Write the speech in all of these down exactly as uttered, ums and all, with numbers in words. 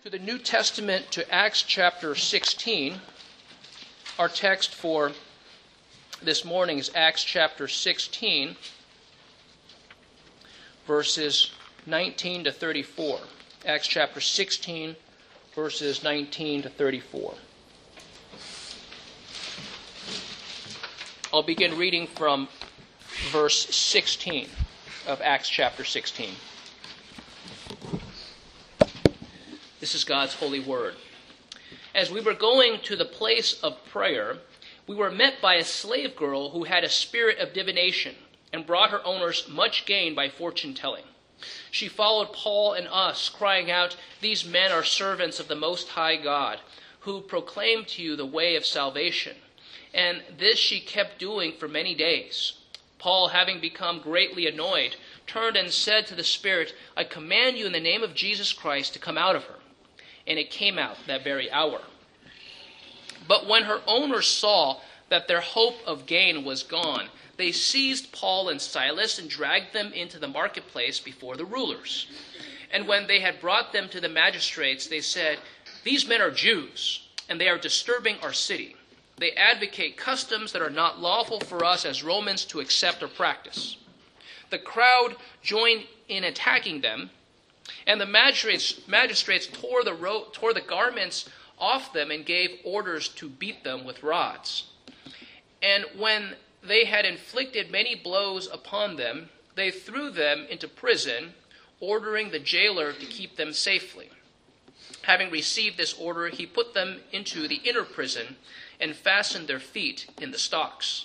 To the New Testament, to Acts chapter sixteen. Our text for this morning is Acts chapter sixteen, verses nineteen to thirty-four. Acts chapter sixteen, verses nineteen to thirty-four. I'll begin reading from verse sixteen of Acts chapter sixteen. This is God's holy word. As we were going to the place of prayer, we were met by a slave girl who had a spirit of divination and brought her owners much gain by fortune-telling. She followed Paul and us, crying out, "These men are servants of the Most High God, who proclaim to you the way of salvation." And this she kept doing for many days. Paul, having become greatly annoyed, turned and said to the spirit, "I command you in the name of Jesus Christ to come out of her." And it came out that very hour. But when her owners saw that their hope of gain was gone, they seized Paul and Silas and dragged them into the marketplace before the rulers. And when they had brought them to the magistrates, they said, "These men are Jews, and they are disturbing our city. They advocate customs that are not lawful for us as Romans to accept or practice." The crowd joined in attacking them, and the magistrates, magistrates tore, the ro- tore the garments off them and gave orders to beat them with rods. And when they had inflicted many blows upon them, they threw them into prison, ordering the jailer to keep them safely. Having received this order, he put them into the inner prison and fastened their feet in the stocks.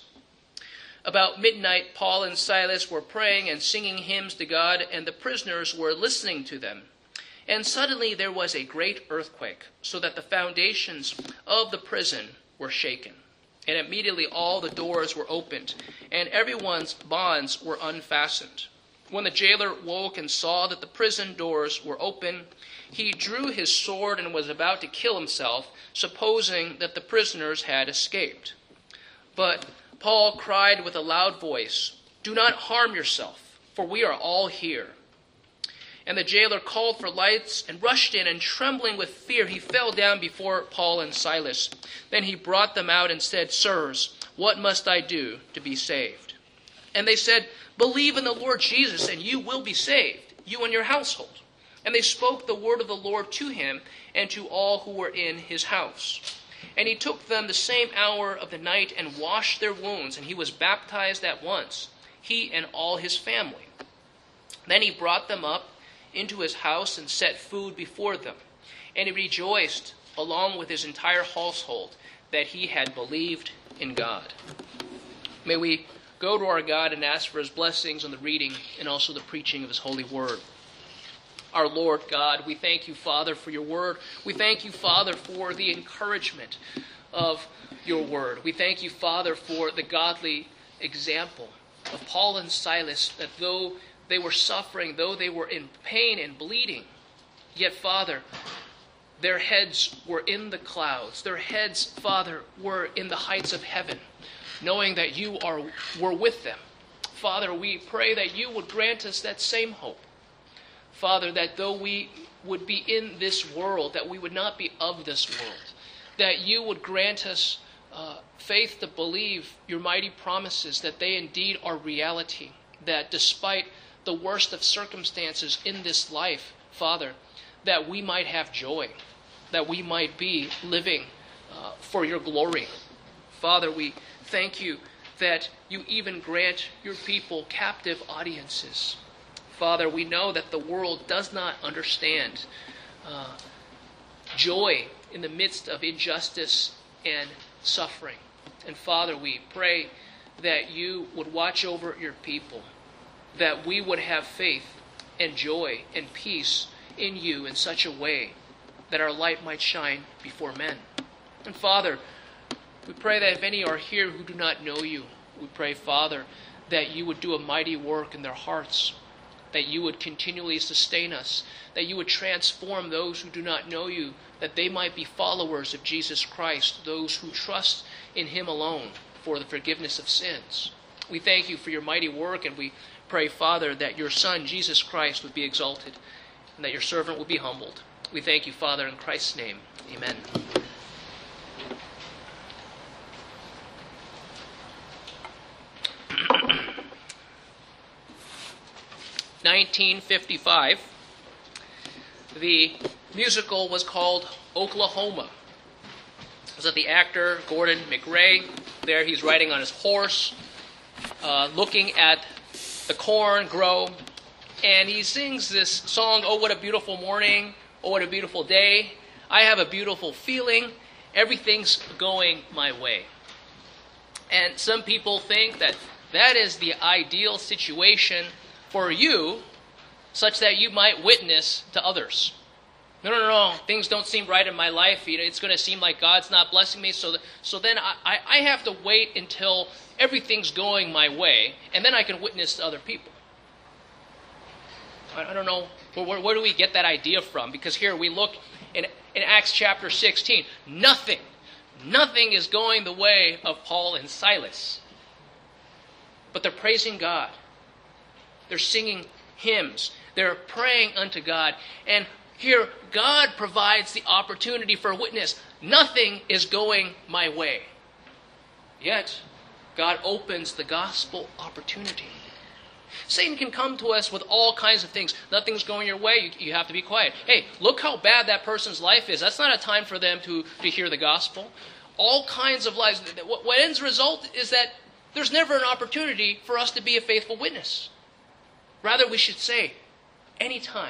About midnight, Paul and Silas were praying and singing hymns to God, and the prisoners were listening to them. And suddenly there was a great earthquake, so that the foundations of the prison were shaken. And immediately all the doors were opened, and everyone's bonds were unfastened. When the jailer woke and saw that the prison doors were open, he drew his sword and was about to kill himself, supposing that the prisoners had escaped. But Paul cried with a loud voice, "Do not harm yourself, for we are all here." And the jailer called for lights and rushed in, and trembling with fear, he fell down before Paul and Silas. Then he brought them out and said, "Sirs, what must I do to be saved?" And they said, "Believe in the Lord Jesus, and you will be saved, you and your household." And they spoke the word of the Lord to him and to all who were in his house. And he took them the same hour of the night and washed their wounds, and he was baptized at once, he and all his family. Then he brought them up into his house and set food before them. And he rejoiced, along with his entire household, that he had believed in God. May we go to our God and ask for his blessings on the reading and also the preaching of his holy word. Our Lord God, we thank you, Father, for your word. We thank you, Father, for the encouragement of your word. We thank you, Father, for the godly example of Paul and Silas, that though they were suffering, though they were in pain and bleeding, yet, Father, their heads were in the clouds. Their heads, Father, were in the heights of heaven, knowing that you are were with them. Father, we pray that you would grant us that same hope. Father, that though we would be in this world, that we would not be of this world, that you would grant us uh, faith to believe your mighty promises, that they indeed are reality, that despite the worst of circumstances in this life, Father, that we might have joy, that we might be living uh, for your glory. Father, we thank you that you even grant your people captive audiences. Father, we know that the world does not understand uh, joy in the midst of injustice and suffering. And Father, we pray that you would watch over your people, that we would have faith and joy and peace in you in such a way that our light might shine before men. And Father, we pray that if any are here who do not know you, we pray, Father, that you would do a mighty work in their hearts, that you would continually sustain us, that you would transform those who do not know you, that they might be followers of Jesus Christ, those who trust in him alone for the forgiveness of sins. We thank you for your mighty work, and we pray, Father, that your Son, Jesus Christ, would be exalted, and that your servant would be humbled. We thank you, Father, in Christ's name. Amen. nineteen fifty-five, the musical was called Oklahoma. It was that the actor Gordon McRae. There he's riding on his horse, uh, looking at the corn grow, and he sings this song, "Oh, what a beautiful morning, oh, what a beautiful day. I have a beautiful feeling. Everything's going my way." And some people think that that is the ideal situation for you, such that you might witness to others. No, no, no, no. Things don't seem right in my life. You know, it's going to seem like God's not blessing me. So, th- so then I, I, I have to wait until everything's going my way, and then I can witness to other people. I, I don't know. Where, where, where do we get that idea from? Because here we look in, in Acts chapter sixteen. Nothing, nothing is going the way of Paul and Silas. But they're praising God. They're singing hymns. They're praying unto God. And here, God provides the opportunity for a witness. Nothing is going my way. Yet, God opens the gospel opportunity. Satan can come to us with all kinds of things. Nothing's going your way. You, you have to be quiet. Hey, look how bad that person's life is. That's not a time for them to, to hear the gospel. All kinds of lives. What, what ends result is that there's never an opportunity for us to be a faithful witness. Rather, we should say, any time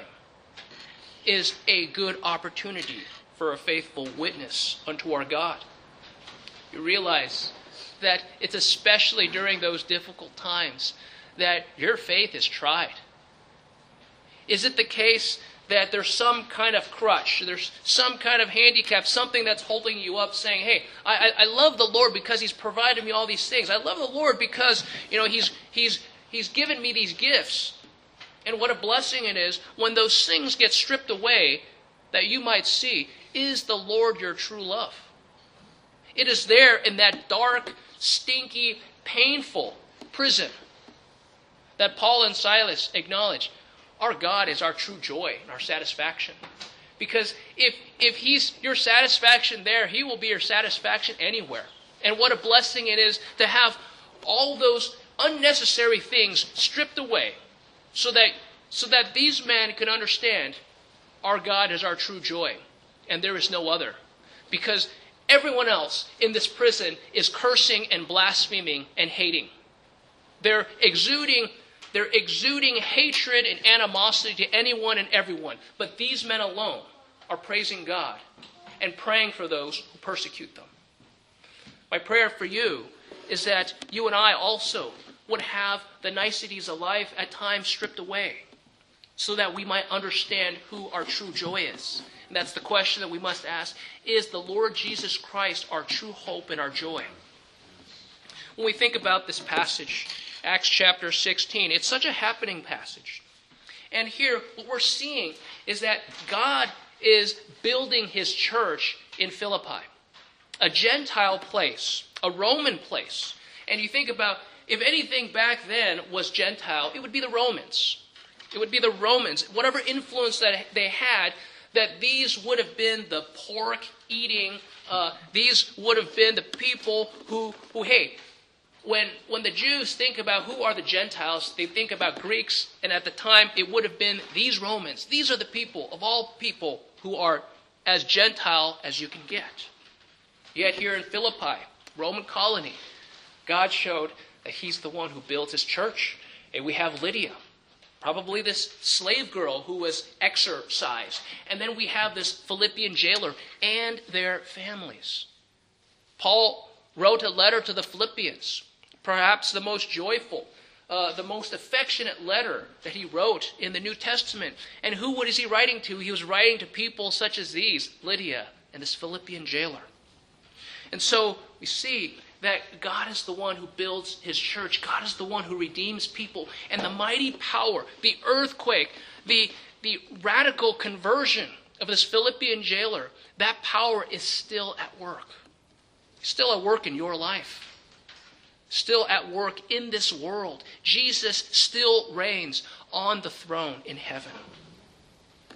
is a good opportunity for a faithful witness unto our God. You realize that it's especially during those difficult times that your faith is tried. Is it the case that there's some kind of crutch, there's some kind of handicap, something that's holding you up, saying, hey, I, I love the Lord because He's provided me all these things. I love the Lord because, you know, He's He's He's given me these gifts. And what a blessing it is when those things get stripped away, that you might see, is the Lord your true love? It is there in that dark, stinky, painful prison that Paul and Silas acknowledge, our God is our true joy and our satisfaction. Because if if He's your satisfaction there, He will be your satisfaction anywhere. And what a blessing it is to have all those unnecessary things stripped away, so that so that these men can understand our God is our true joy, and there is no other. Because everyone else in this prison is cursing and blaspheming and hating. They're exuding, they're exuding hatred and animosity to anyone and everyone. But these men alone are praising God and praying for those who persecute them. My prayer for you is that you and I also would have the niceties of life at times stripped away, so that we might understand who our true joy is. And that's the question that we must ask. Is the Lord Jesus Christ our true hope and our joy? When we think about this passage, Acts chapter sixteen, it's such a happening passage. And here, what we're seeing is that God is building His church in Philippi, a Gentile place, a Roman place. And you think about, if anything back then was Gentile, it would be the Romans. It would be the Romans. Whatever influence that they had, that these would have been the pork-eating, uh, these would have been the people who, who hey, when, when the Jews think about who are the Gentiles, they think about Greeks, and at the time it would have been these Romans. These are the people, of all people, who are as Gentile as you can get. Yet here in Philippi, Roman colony, God showed that He's the one who builds His church. And we have Lydia, probably this slave girl who was exorcised. And then we have this Philippian jailer and their families. Paul wrote a letter to the Philippians, perhaps the most joyful, uh, the most affectionate letter that he wrote in the New Testament. And who was he writing to? He was writing to people such as these, Lydia and this Philippian jailer. And so we see that God is the one who builds His church. God is the one who redeems people. And the mighty power, the earthquake, the, the radical conversion of this Philippian jailer, that power is still at work. Still at work in your life. Still at work in this world. Jesus still reigns on the throne in heaven.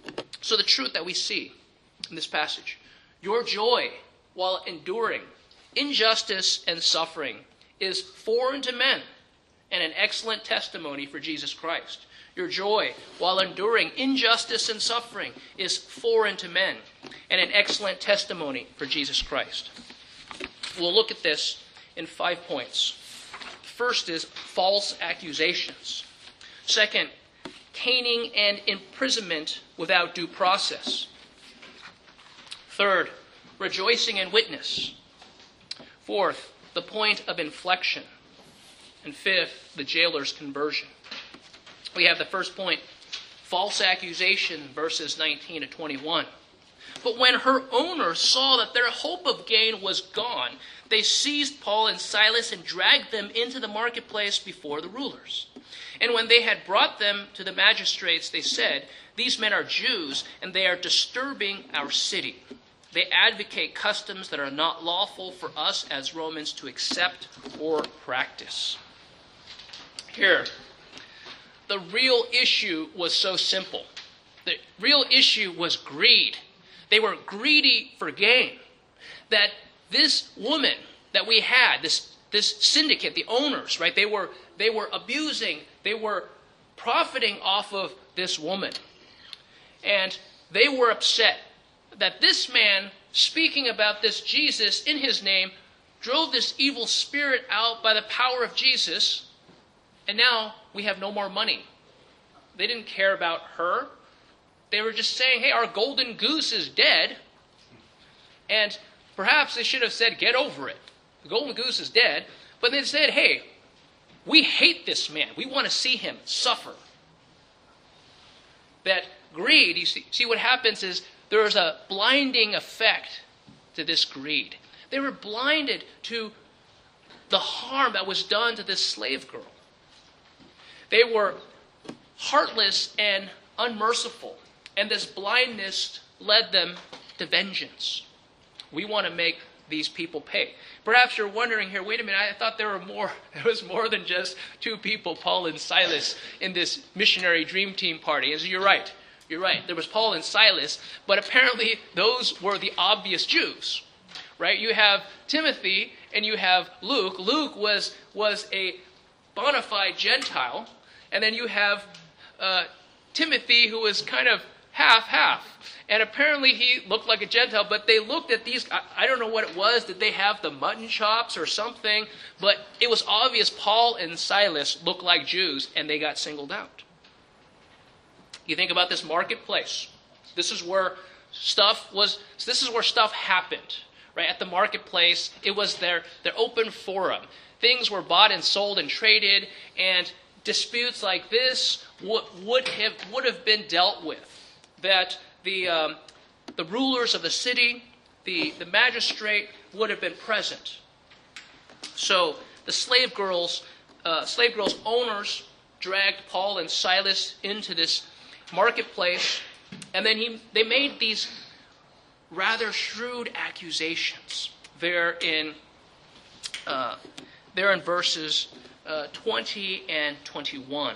So the truth that we see in this passage, your joy while enduring injustice and suffering is foreign to men and an excellent testimony for Jesus Christ. Your joy while enduring injustice and suffering is foreign to men and an excellent testimony for Jesus Christ. We'll look at this in five points. First is false accusations. Second, caning and imprisonment without due process. Third, rejoicing in witness. Fourth, the point of inflection. And fifth, the jailer's conversion. We have the first point, false accusation, verses nineteen to twenty-one. But when her owners saw that their hope of gain was gone, they seized Paul and Silas and dragged them into the marketplace before the rulers. And when they had brought them to the magistrates, they said, "These men are Jews, and they are disturbing our city. They advocate customs that are not lawful for us as Romans to accept or practice." Here, the real issue was so simple. The real issue was greed. They were greedy for gain. That this woman that we had, this, this syndicate, the owners, right, they were, they were abusing, they were profiting off of this woman. And they were upset that this man, speaking about this Jesus in his name, drove this evil spirit out by the power of Jesus, and now we have no more money. They didn't care about her. They were just saying, hey, our golden goose is dead. And perhaps they should have said, get over it. The golden goose is dead. But they said, hey, we hate this man. We want to see him suffer. That greed, you see, see what happens is there is a blinding effect to this greed. They were blinded to the harm that was done to this slave girl. They were heartless and unmerciful. And this blindness led them to vengeance. We want to make these people pay. Perhaps you're wondering here, wait a minute, I thought there were more, there was more than just two people, Paul and Silas, in this missionary dream team party. And so you're right. You're right. There was Paul and Silas, but apparently those were the obvious Jews, right? You have Timothy and you have Luke. Luke was, was a bona fide Gentile. And then you have uh, Timothy, who was kind of half-half. And apparently he looked like a Gentile, but they looked at these, I, I don't know what it was. Did they have the mutton chops or something? But it was obvious Paul and Silas looked like Jews, and they got singled out. You think about this marketplace. This is where stuff was, this is where stuff happened, right? At the marketplace, it was their, their open forum. Things were bought and sold and traded, and disputes like this would, would have would have been dealt with. That the um, the rulers of the city, the, the magistrate would have been present. So the slave girls, uh, slave girls' owners dragged Paul and Silas into this marketplace, and then he they made these rather shrewd accusations. They're in uh, they're in verses Uh, twenty and twenty-one.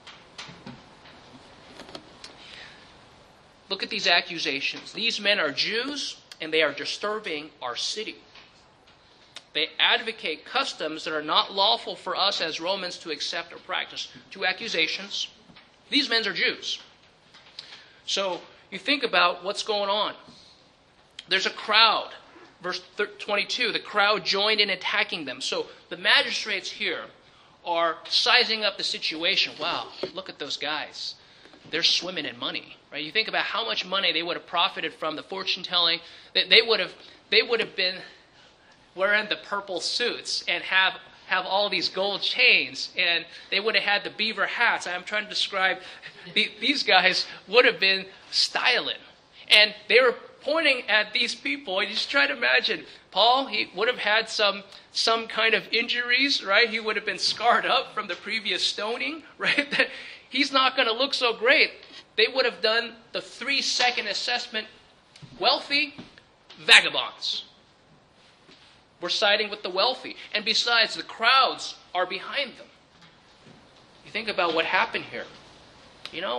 Look at these accusations. These men are Jews, and they are disturbing our city. They advocate customs that are not lawful for us as Romans to accept or practice. Two accusations. These men are Jews. So you think about what's going on. There's a crowd. Verse twenty-two, the crowd joined in attacking them. So the magistrates here are sizing up the situation. Wow, look at those guys. They're swimming in money, right? You think about how much money they would have profited from the fortune telling. They, they would have, they would have been wearing the purple suits and have have all these gold chains, and they would have had the beaver hats. I'm trying to describe. The, these guys would have been styling, and they were pointing at these people. You just try to imagine. Paul, he would have had some some kind of injuries, right? He would have been scarred up from the previous stoning, right? That he's not going to look so great. They would have done the three-second assessment. Wealthy, vagabonds. We're siding with the wealthy. And besides, the crowds are behind them. You think about what happened here. You know,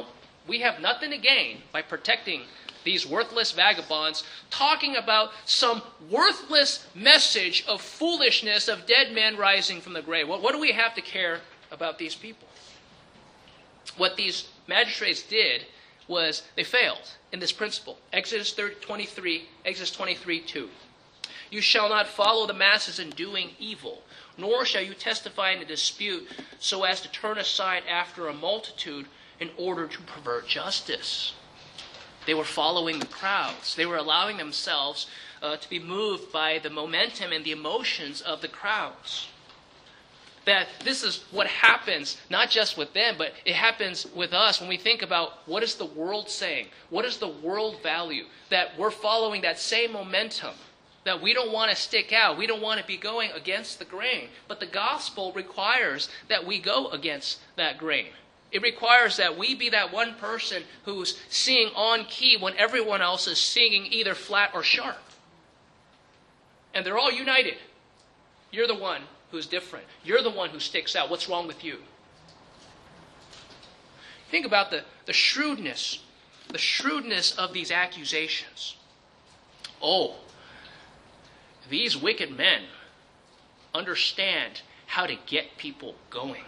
We have nothing to gain by protecting these worthless vagabonds, talking about some worthless message of foolishness of dead men rising from the grave. What, what do we have to care about these people? What these magistrates did was they failed in this principle. Exodus twenty-three, Exodus twenty-three, two. You shall not follow the masses in doing evil, nor shall you testify in a dispute so as to turn aside after a multitude in order to pervert justice. They were following the crowds. They were allowing themselves uh, to be moved by the momentum and the emotions of the crowds. That this is what happens, not just with them, but it happens with us when we think about what is the world saying? What is the world value? That we're following that same momentum. That we don't want to stick out. We don't want to be going against the grain. But the gospel requires that we go against that grain. It requires that we be that one person who's singing on key when everyone else is singing either flat or sharp. And they're all united. You're the one who's different. You're the one who sticks out. What's wrong with you? Think about the, the shrewdness, the shrewdness of these accusations. Oh, these wicked men understand how to get people going.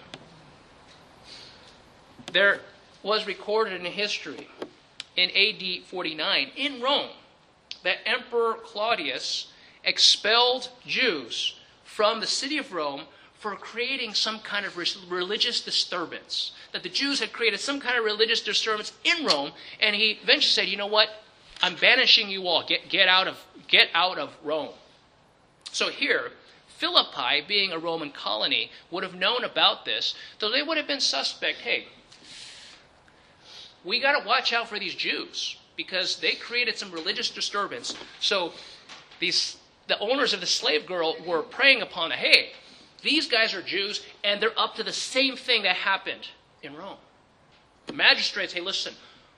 There was recorded in history in A D forty-nine in Rome that Emperor Claudius expelled Jews from the city of Rome for creating some kind of religious disturbance. That the Jews had created some kind of religious disturbance in Rome, and he eventually said, you know what? I'm banishing you all. Get, get out of, get out of Rome. So here, Philippi, being a Roman colony, would have known about this, so they would have been suspect. Hey, we got to watch out for these Jews because they created some religious disturbance. So these the owners of the slave girl were preying upon, hey, these guys are Jews and they're up to the same thing that happened in Rome. The magistrates, hey, listen,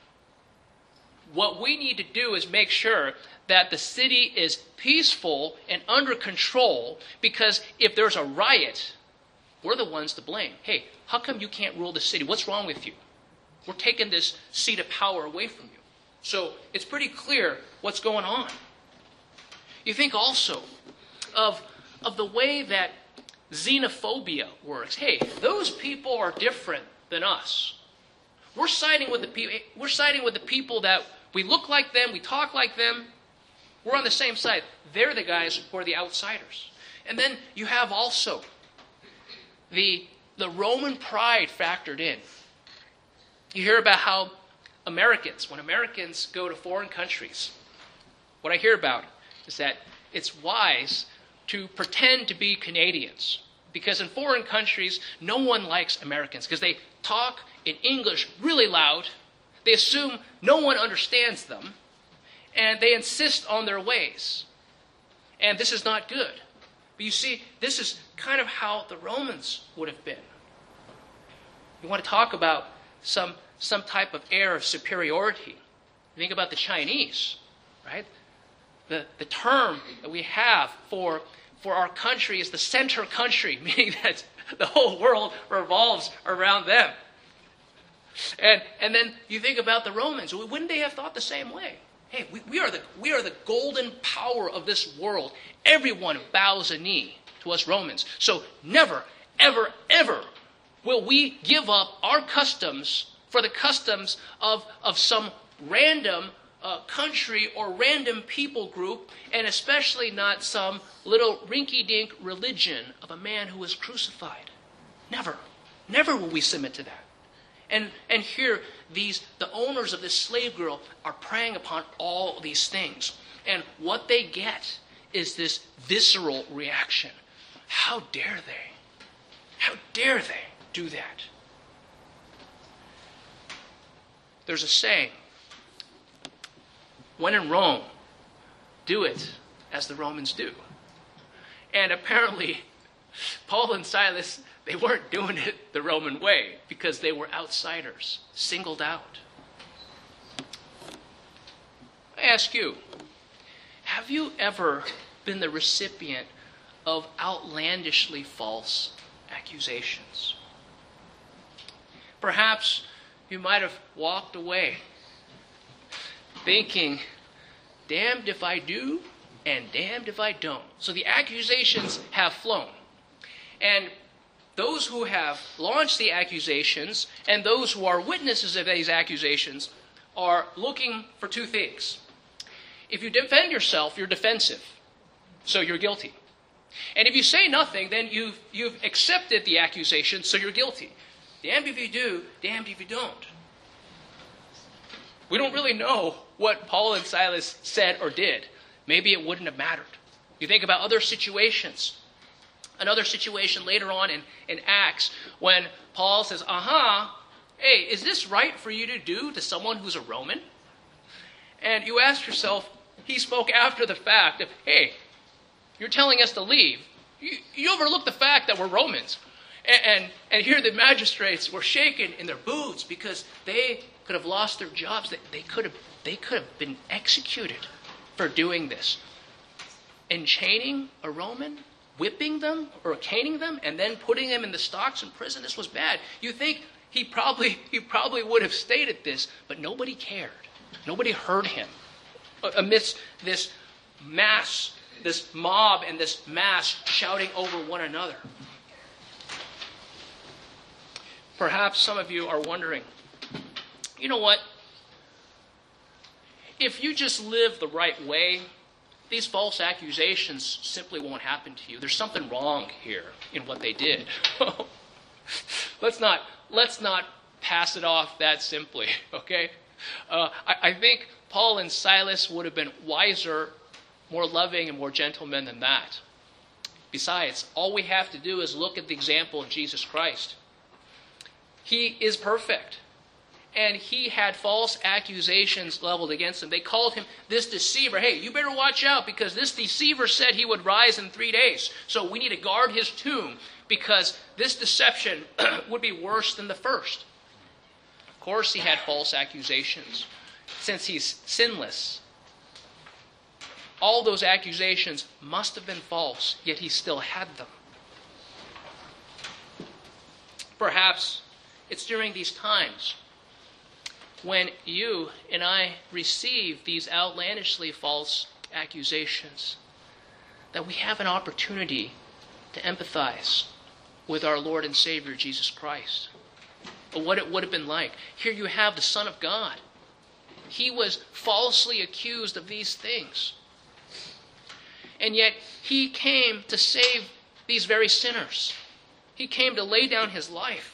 what we need to do is make sure that the city is peaceful and under control, because if there's a riot, we're the ones to blame. Hey, how come you can't rule the city? What's wrong with you? We're taking this seat of power away from you. So it's pretty clear what's going on. You think also of, of the way that xenophobia works. Hey, those people are different than us. We're siding with the people. We're siding with the people that we look like them, we talk like them. We're on the same side. They're the guys who are the outsiders. And then you have also the, the Roman pride factored in. You hear about how Americans, when Americans go to foreign countries, what I hear about is that it's wise to pretend to be Canadians. Because in foreign countries, no one likes Americans because they talk in English really loud. They assume no one understands them. And they insist on their ways. And this is not good. But you see, this is kind of how the Romans would have been. You want to talk about some, some type of air of superiority. Think about the Chinese, right? The, the term that we have for, for our country is the center country, meaning that the whole world revolves around them. And, and then you think about the Romans. Wouldn't they have thought the same way? Hey, we, we, are the, we are the golden power of this world. Everyone bows a knee to us Romans. So never, ever, ever will we give up our customs for the customs of, of some random uh, country or random people group, and especially not some little rinky-dink religion of a man who was crucified. Never. Never will we submit to that. And and here, these the owners of this slave girl are preying upon all these things. And what they get is this visceral reaction. How dare they? How dare they do that? There's a saying, when in Rome, do it as the Romans do. And apparently, Paul and Silas, they weren't doing it the Roman way because they were outsiders, singled out. I ask you, have you ever been the recipient of outlandishly false accusations? Perhaps you might have walked away thinking, damned if I do and damned if I don't. So the accusations have flown. And those who have launched the accusations and those who are witnesses of these accusations are looking for two things. If you defend yourself, you're defensive, so you're guilty. And if you say nothing, then you've, you've accepted the accusation, so you're guilty. Damned if you do, damned if you don't. We don't really know what Paul and Silas said or did. Maybe it wouldn't have mattered. You think about other situations. Another situation later on in, in Acts when Paul says, aha, hey, is this right for you to do to someone who's a Roman? And you ask yourself, he spoke after the fact of, hey, you're telling us to leave. You, you overlook the fact that we're Romans. And, and, and here the magistrates were shaken in their boots because they could have lost their jobs. They, they, could have, they could have been executed for doing this. Enchaining a Roman, whipping them or caning them, and then putting them in the stocks in prison. This was bad. You think he probably he probably would have stated this, but nobody cared. Nobody heard him amidst this mass, this mob and this mass shouting over one another. Perhaps some of you are wondering, you know what? If you just live the right way, these false accusations simply won't happen to you. There's something wrong here in what they did. let's not let's not pass it off that simply, okay? Uh, I, I think Paul and Silas would have been wiser, more loving, and more gentlemen than that. Besides, all we have to do is look at the example of Jesus Christ. He is perfect. And he had false accusations leveled against him. They called him this deceiver. Hey, you better watch out because this deceiver said he would rise in three days. So we need to guard his tomb because this deception would be worse than the first. Of course he had false accusations since he's sinless. All those accusations must have been false, yet he still had them. Perhaps it's during these times when you and I receive these outlandishly false accusations, that we have an opportunity to empathize with our Lord and Savior, Jesus Christ. But what it would have been like. Here you have the Son of God. He was falsely accused of these things. And yet he came to save these very sinners. He came to lay down his life.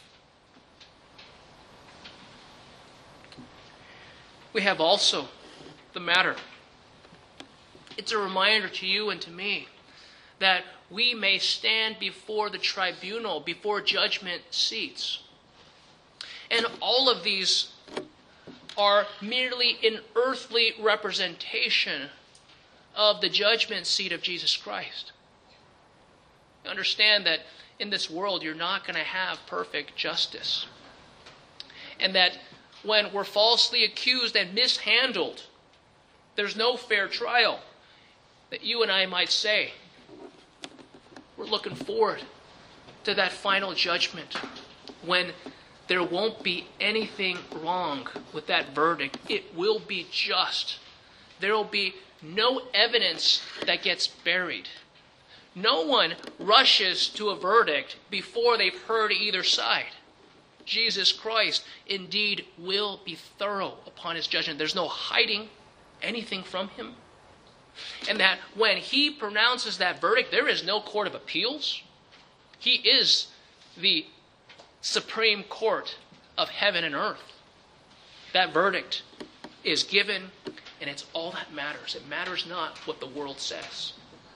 We have also the matter. It's a reminder to you and to me that we may stand before the tribunal, before judgment seats. And all of these are merely an earthly representation of the judgment seat of Jesus Christ. Understand that in this world you're not going to have perfect justice. And that when we're falsely accused and mishandled, there's no fair trial, that you and I might say, we're looking forward to that final judgment when there won't be anything wrong with that verdict. It will be just. There will be no evidence that gets buried. No one rushes to a verdict before they've heard either side. Jesus Christ indeed will be thorough upon his judgment. There's no hiding anything from him. And that when he pronounces that verdict, there is no court of appeals. He is the supreme court of heaven and earth. That verdict is given, and it's all that matters. It matters not what the world says.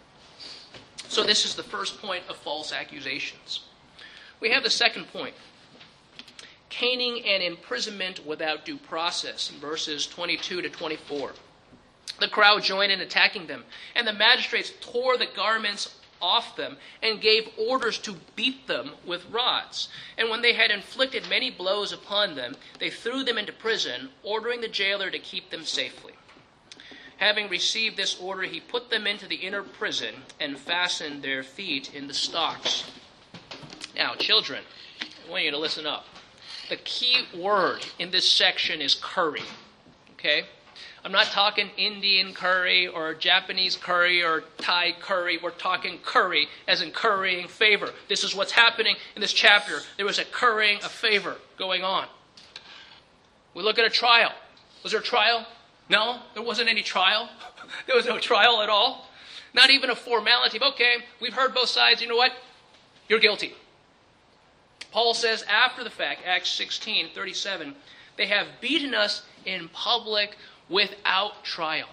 So this is the first point of false accusations. We have the second point. Caning and imprisonment without due process, in verses twenty-two to twenty-four. The crowd joined in attacking them, and the magistrates tore the garments off them and gave orders to beat them with rods. And when they had inflicted many blows upon them, they threw them into prison, ordering the jailer to keep them safely. Having received this order, he put them into the inner prison and fastened their feet in the stocks. Now, children, I want you to listen up. the key word in this section is curry. Okay? I'm not talking Indian curry or Japanese curry or Thai curry. We're talking curry as in currying favor. This is what's happening in this chapter. There was a currying of favor going on. We look at a trial. Was there a trial? No, there wasn't any trial. There was no trial at all. Not even a formality of, okay, we've heard both sides. You know what? You're guilty. Paul says after the fact, Acts sixteen thirty-seven, they have beaten us in public without trial.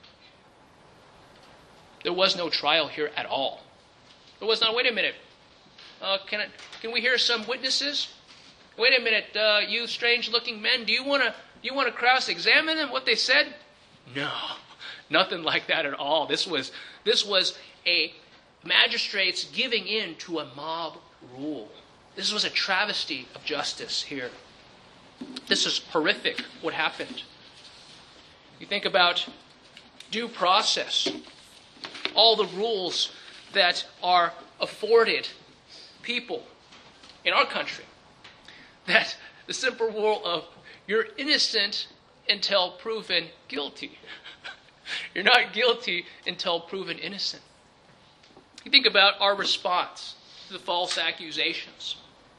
There was no trial here at all. There was not, wait a minute. Uh, can, I, can we hear some witnesses? Wait a minute, uh, you strange-looking men, do you want to you want to cross-examine them, what they said? No, nothing like that at all. This was, this was a magistrates giving in to a mob rule. This was a travesty of justice here. This is horrific, what happened. You think about due process, all the rules that are afforded people in our country, that the simple rule of you're innocent until proven guilty. You're not guilty until proven innocent. You think about our response to the false accusations.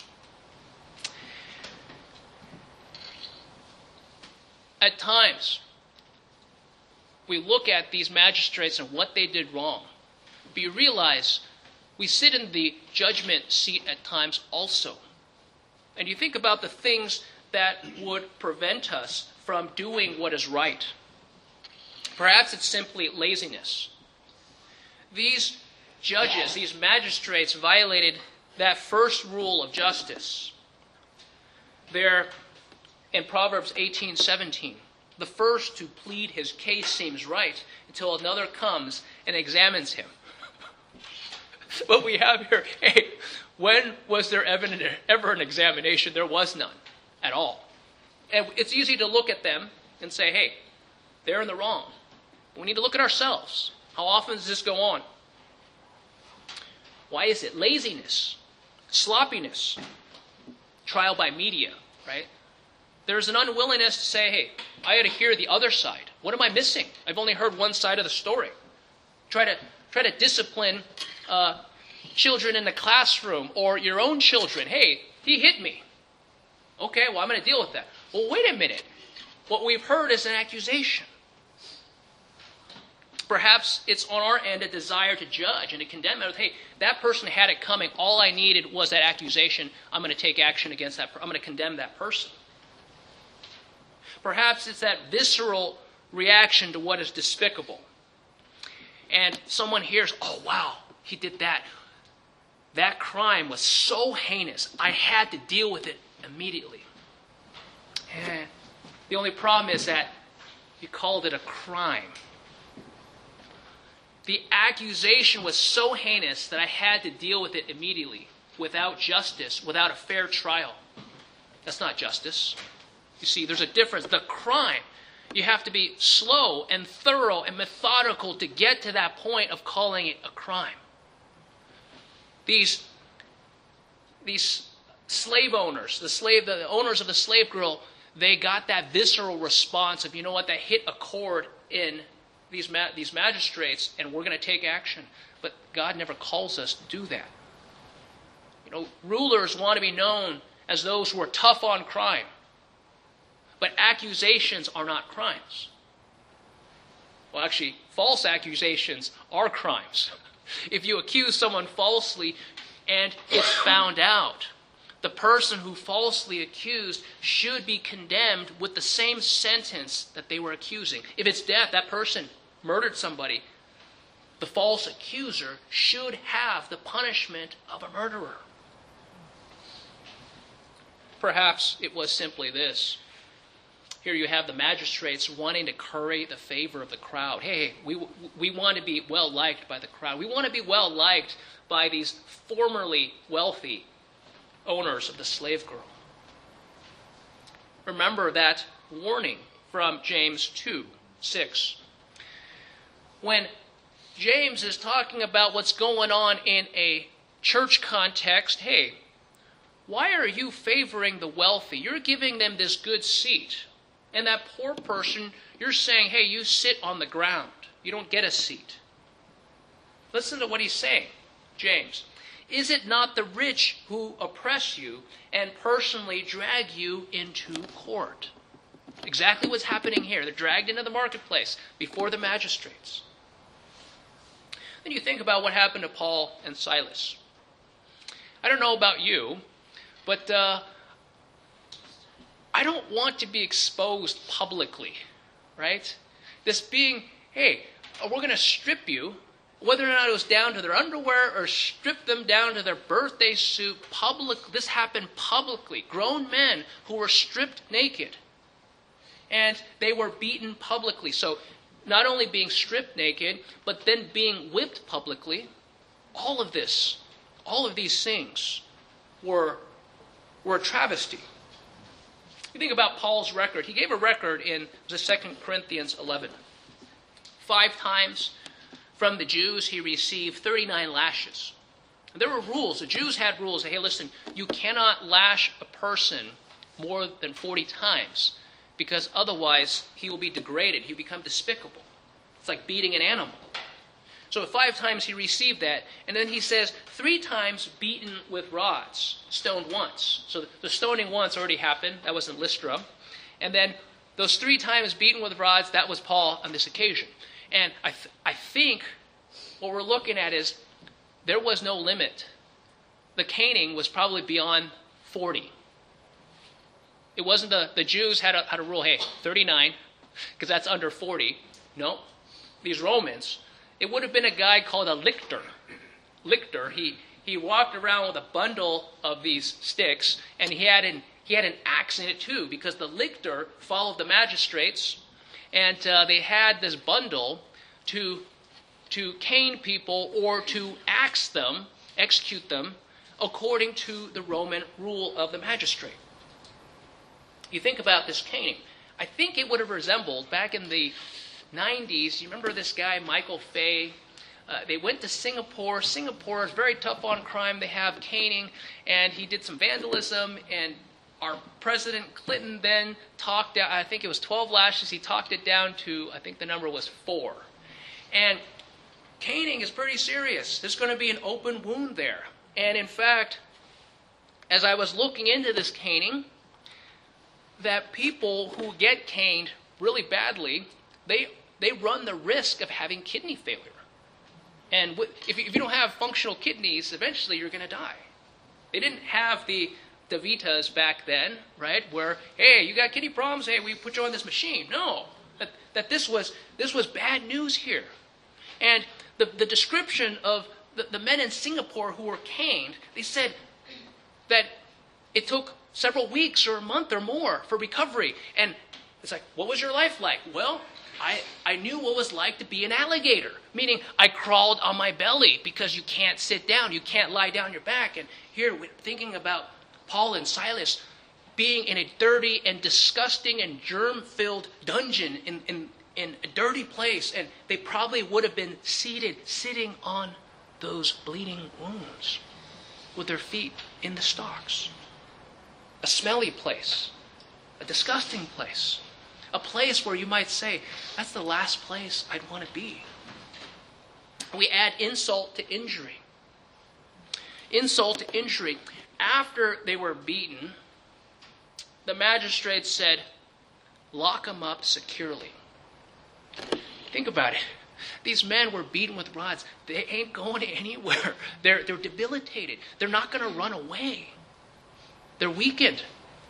At times, we look at these magistrates and what they did wrong. But you realize we sit in the judgment seat at times also. And you think about the things that would prevent us from doing what is right. Perhaps it's simply laziness. These judges, these magistrates violated that first rule of justice. They're in Proverbs eighteen seventeen. The first to plead his case seems right until another comes and examines him. What we have here, hey, when was there ever, ever an examination? There was none at all. And it's easy to look at them and say, hey, they're in the wrong. We need to look at ourselves. How often does this go on? Why is it? Laziness, sloppiness, trial by media, right? There's an unwillingness to say, hey, I got to hear the other side. What am I missing? I've only heard one side of the story. Try to try to discipline uh, children in the classroom or your own children. Hey, he hit me. Okay, well, I'm going to deal with that. Well, wait a minute. What we've heard is an accusation. Perhaps it's on our end a desire to judge and to condemn it. Hey, that person had it coming. All I needed was that accusation. I'm going to take action against that. I'm going to condemn that person. Perhaps it's that visceral reaction to what is despicable. And someone hears, oh, wow, he did that. That crime was so heinous, I had to deal with it immediately. And the only problem is that you called it a crime. The accusation was so heinous that I had to deal with it immediately, without justice, without a fair trial. That's not justice. You see, there's a difference. The crime, you have to be slow and thorough and methodical to get to that point of calling it a crime. These, these slave owners, the slave, the owners of the slave girl, they got that visceral response of, you know what, that hit a chord in these ma- these magistrates, and we're going to take action. But God never calls us to do that. You know, rulers want to be known as those who are tough on crime. But accusations are not crimes. Well, actually, false accusations are crimes. If you accuse someone falsely and it's found out, the person who falsely accused should be condemned with the same sentence that they were accusing. If it's death, that person murdered somebody, the false accuser should have the punishment of a murderer. Perhaps it was simply this. Here you have the magistrates wanting to curry the favor of the crowd. Hey, we, we want to be well liked by the crowd. We want to be well liked by these formerly wealthy owners of the slave girl. Remember that warning from James two six. When James is talking about what's going on in a church context, hey, why are you favoring the wealthy? You're giving them this good seat. And that poor person, you're saying, hey, you sit on the ground. You don't get a seat. Listen to what he's saying, James. Is it not the rich who oppress you and personally drag you into court? Exactly what's happening here. They're dragged into the marketplace before the magistrates. Then you think about what happened to Paul and Silas. I don't know about you, but uh, I don't want to be exposed publicly, right? This being, hey, we're going to strip you, whether or not it was down to their underwear or strip them down to their birthday suit, public. This happened publicly. Grown men who were stripped naked. And they were beaten publicly. So not only being stripped naked, but then being whipped publicly. All of this, all of these things were, were a travesty. You think about Paul's record. He gave a record in Second Corinthians eleven. Five times from the Jews he received thirty-nine lashes. There were rules. The Jews had rules. Hey, listen, you cannot lash a person more than forty times because otherwise he will be degraded. He'll become despicable. It's like beating an animal. So five times he received that. And then he says three times beaten with rods, stoned once. So the stoning once already happened. That was in Lystra. And then those three times beaten with rods, that was Paul on this occasion. And I, th- I think what we're looking at is there was no limit. The caning was probably beyond forty. It wasn't the, the Jews had a, had a rule, hey, thirty-nine, because that's under forty. No, these Romans, it would have been a guy called a lictor. Lictor, he, he walked around with a bundle of these sticks, and he had an, he had an axe in it too, because the lictor followed the magistrates, and uh, they had this bundle to, to cane people or to axe them, execute them, according to the Roman rule of the magistrate. You think about this caning. I think it would have resembled, back in the nineties, you remember this guy, Michael Fay? Uh, they went to Singapore. Singapore is very tough on crime. They have caning, and he did some vandalism, and our President Clinton then talked, I think it was twelve lashes, he talked it down to, I think the number was four. And caning is pretty serious. There's going to be an open wound there. And in fact, as I was looking into this caning, that people who get caned really badly, they they run the risk of having kidney failure. And if you, if you don't have functional kidneys, eventually you're going to die. They didn't have the DaVitas back then, right? Where, hey, you got kidney problems? Hey, we put you on this machine. No, that, that this was this was bad news here. And the, the description of the, the men in Singapore who were caned, they said that it took several weeks or a month or more for recovery. And it's like, what was your life like? Well, I, I knew what it was like to be an alligator, meaning I crawled on my belly because you can't sit down, you can't lie down your back. And here, we're thinking about Paul and Silas being in a dirty and disgusting and germ-filled dungeon in, in, in a dirty place, and they probably would have been seated, sitting on those bleeding wounds with their feet in the stocks. A smelly place, a disgusting place, a place where you might say, that's the last place I'd want to be. We add insult to injury. Insult to injury. After they were beaten, the magistrates said, lock them up securely. Think about it. These men were beaten with rods. They ain't going anywhere. They're, they're debilitated. They're not going to run away. They're weakened.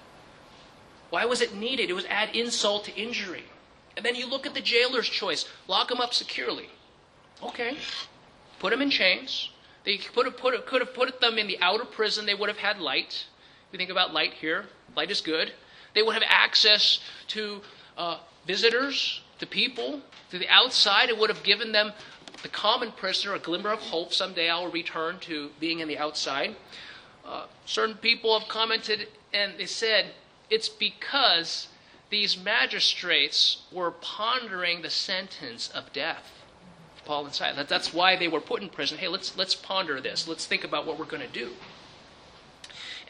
Why was it needed? It was add insult to injury. And then you look at the jailer's choice. Lock them up securely. Okay. Put them in chains. They could have put, could have put them in the outer prison. They would have had light. We think about light here. Light is good. They would have access to uh, visitors, to people. To the outside, it would have given them, the common prisoner, a glimmer of hope. Someday I will return to being in the outside. Uh, certain people have commented and they said it's because these magistrates were pondering the sentence of death. Paul and Silas. That's why they were put in prison. Hey, let's let's ponder this. Let's think about what we're going to do.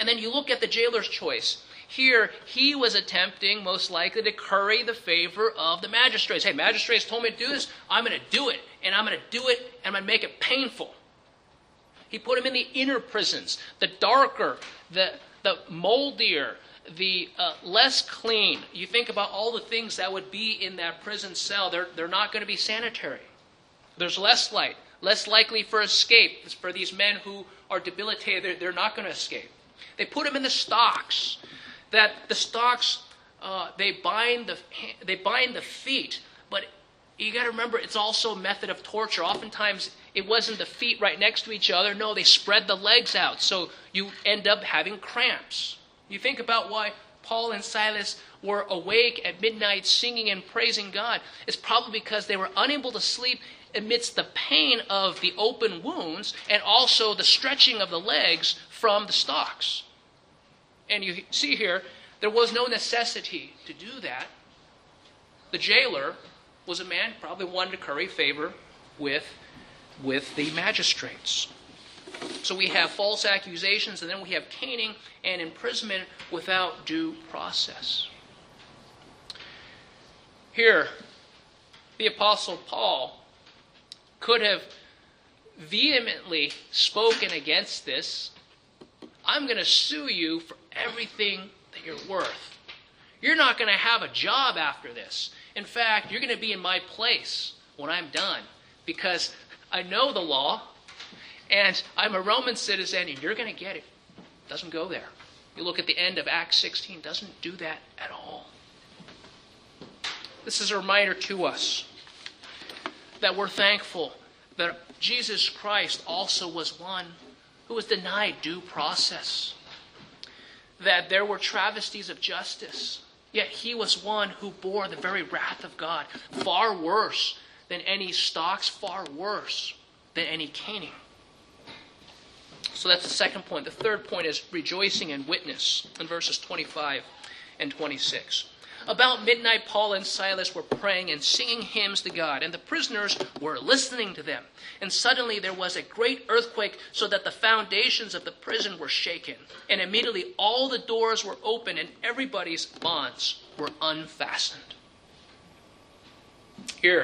And then you look at the jailer's choice. Here, he was attempting, most likely, to curry the favor of the magistrates. Hey, magistrates told me to do this. I'm going to do it. And I'm going to do it, and I'm going to make it painful. He put him in the inner prisons, the darker, the, the moldier, the uh, less clean. You think about all the things that would be in that prison cell. They're, they're not going to be sanitary. There's less light, less likely for escape. For these men who are debilitated, they're, they're not going to escape. They put him in the stocks. That the stocks, uh, they bind the they bind the feet, but you got to remember it's also a method of torture. Oftentimes it wasn't the feet right next to each other. No, they spread the legs out, so you end up having cramps. You think about why Paul and Silas were awake at midnight singing and praising God. It's probably because they were unable to sleep amidst the pain of the open wounds and also the stretching of the legs from the stocks. And you see here, there was no necessity to do that. The jailer was a man who probably wanted to curry favor with, with the magistrates. So we have false accusations, and then we have caning and imprisonment without due process. Here, the Apostle Paul could have vehemently spoken against this. I'm going to sue you for everything that you're worth. You're not going to have a job after this. In fact, you're going to be in my place when I'm done because I know the law and I'm a Roman citizen and you're going to get it. Doesn't go there. You look at the end of Acts sixteen, doesn't do that at all. This is a reminder to us that we're thankful that Jesus Christ also was one who was denied due process. That there were travesties of justice, yet he was one who bore the very wrath of God, far worse than any stocks, far worse than any caning. So that's the second point. The third point is rejoicing and witness in verses twenty-five and twenty-six. About midnight, Paul and Silas were praying and singing hymns to God, and the prisoners were listening to them. And suddenly there was a great earthquake, so that the foundations of the prison were shaken. And immediately all the doors were open, and everybody's bonds were unfastened. Here,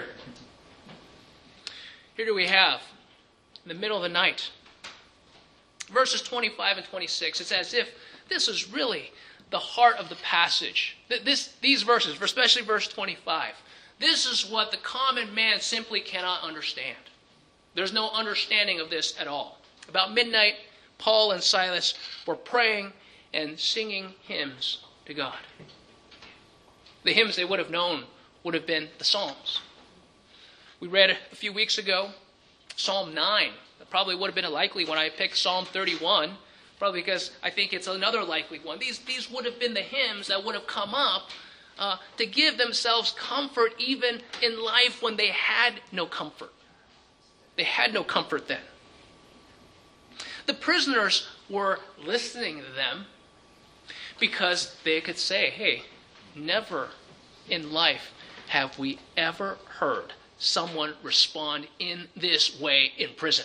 here do we have, in the middle of the night, verses twenty-five and twenty-six. It's as if this is really the heart of the passage. This, these verses, especially verse twenty-five, this is what the common man simply cannot understand. There's no understanding of this at all. About midnight, Paul and Silas were praying and singing hymns to God. The hymns they would have known would have been the Psalms. We read a few weeks ago, Psalm nine. That probably would have been a likely one. I picked Psalm thirty-one. Probably because I think it's another likely one. These, these would have been the hymns that would have come up uh, to give themselves comfort even in life when they had no comfort. They had no comfort then. The prisoners were listening to them because they could say, hey, never in life have we ever heard someone respond in this way in prison.